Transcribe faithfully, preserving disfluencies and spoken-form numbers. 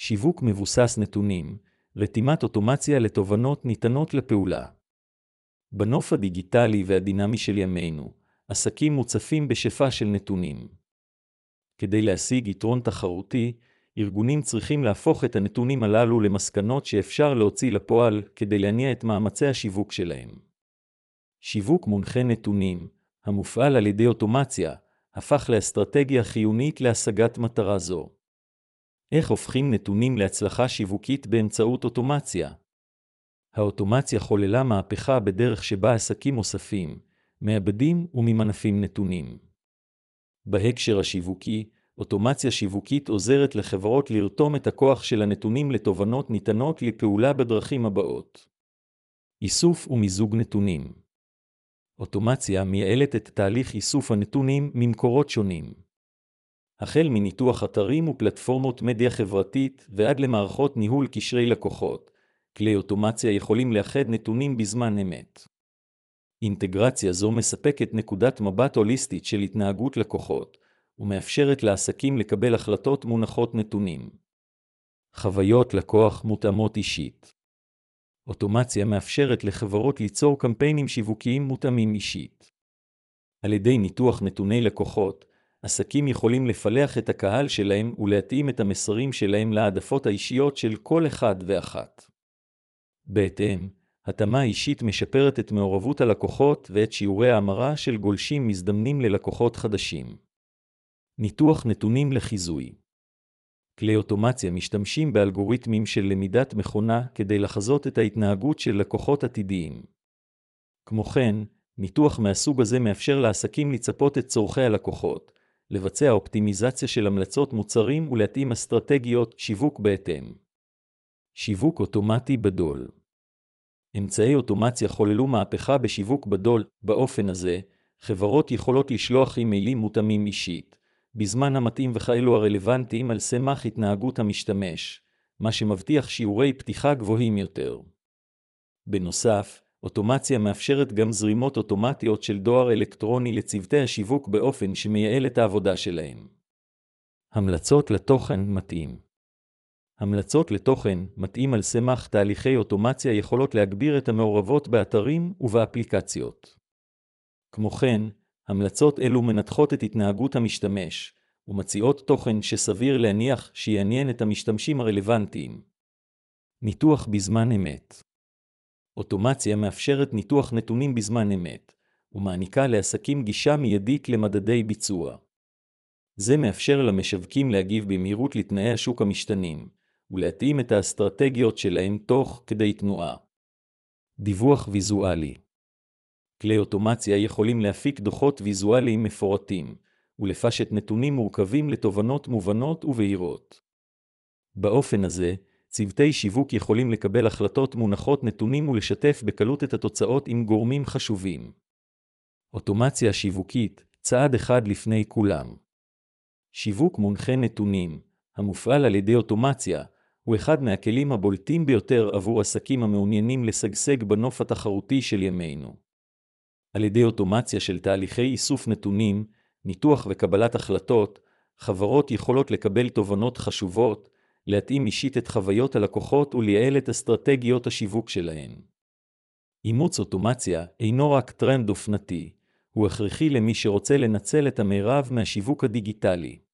שיווק מבוסס נתונים, רתימת אוטומציה לתובנות ניתנות לפעולה. בנוף הדיגיטלי והדינמי של ימינו, עסקים מוצפים בשפע של נתונים. כדי להשיג יתרון תחרותי, ארגונים צריכים להפוך את הנתונים הללו למסקנות שאפשר להוציא לפועל כדי להניע את מאמצי השיווק שלהם. שיווק מונחה נתונים, המופעל על ידי אוטומציה, הפך לאסטרטגיה חיונית להשגת מטרה זו. איך הופכים נתונים להצלחה שיווקית באמצעות אוטומציה? האוטומציה חוללה מהפכה בדרך שבה עסקים אוספים, מעבדים וממנפים נתונים. בהקשר השיווקי, אוטומציה שיווקית עוזרת לחברות לרתום את הכוח של הנתונים לתובנות ניתנות לפעולה בדרכים הבאות. איסוף ומיזוג נתונים. אוטומציה מייעלת את תהליך איסוף הנתונים ממקורות שונים. החל מניתוח אתרים ופלטפורמות מדיה חברתית ועד למערכות ניהול קשרי לקוחות, כלי אוטומציה יכולים לאחד נתונים בזמן אמת. אינטגרציה זו מספקת נקודת מבט הוליסטית של התנהגות לקוחות, ומאפשרת לעסקים לקבל החלטות מונחות נתונים. חוויות לקוח מותאמות אישית. אוטומציה מאפשרת לחברות ליצור קמפיינים שיווקיים מותאמים אישית. על ידי ניתוח נתוני לקוחות, עסקים יכולים לפלח את הקהל שלהם ולהתאים את המסרים שלהם להעדפות האישיות של כל אחד ואחת. בהתאם, התאמה אישית משפרת את מעורבות הלקוחות ואת שיעורי ההמרה של גולשים מזדמנים ללקוחות חדשים. ניתוח נתונים לחיזוי. כלי אוטומציה משתמשים באלגוריתמים של למידת מכונה כדי לחזות את ההתנהגות של לקוחות עתידיים. כמו כן, ניתוח מהסוג הזה מאפשר לעסקים לצפות את צורכי הלקוחות, לבצע אופטימיזציה של המלצות מוצרים ולהתאים אסטרטגיות שיווק בהתאם. שיווק אוטומטי בדול. אמצעי אוטומציה חוללו מהפכה בשיווק בדול. באופן הזה, חברות יכולות לשלוח אימיילים מותאמים אישית, בזמן המתאים וכאלו הרלוונטיים על סמך התנהגות המשתמש, מה שמבטיח שיעורי פתיחה גבוהים יותר. בנוסף, אוטומציה מאפשרת גם זרימות אוטומטיות של דואר אלקטרוני לצוותי השיווק באופן שמייעל את העבודה שלהם. המלצות לתוכן מתאים. המלצות לתוכן מתאים על סמך תהליכי אוטומציה יכולות להגביר את המעורבות באתרים ובאפליקציות. כמו כן, המלצות אלו מנתחות את התנהגות המשתמש, ומציעות תוכן שסביר להניח שיעניין את המשתמשים הרלוונטיים. ניתוח בזמן אמת. אוטומציה מאפשרת ניתוח נתונים בזמן אמת, ומעניקה לעסקים גישה מיידית למדדי ביצוע. זה מאפשר למשווקים להגיב במהירות לתנאי השוק המשתנים, ולהתאים את האסטרטגיות שלהם תוך כדי תנועה. דיווח ויזואלי. כלי אוטומציה יכולים להפיק דוחות ויזואליים מפורטים, ולפשט נתונים מורכבים לתובנות מובנות ובהירות. באופן הזה, צוותי שיווק יכולים לקבל החלטות מונחות נתונים ולשתף בקלות את התוצאות עם גורמים חשובים. אוטומציה שיווקית, צעד אחד לפני כולם. שיווק מונחה נתונים, המופעל על ידי אוטומציה, הוא אחד מהכלים הבולטים ביותר עבור עסקים המעוניינים לשגשג בנוף התחרותי של ימינו. על ידי אוטומציה של תהליכי איסוף נתונים, ניתוח וקבלת החלטות, חברות יכולות לקבל תובנות חשובות, להתאים אישית את חוויות הלקוחות ולייעל את אסטרטגיות השיווק שלהן. אימוץ אוטומציה אינו רק טרנד אופנתי, הוא הכרחי למי שרוצה לנצל את המרב מהשיווק הדיגיטלי.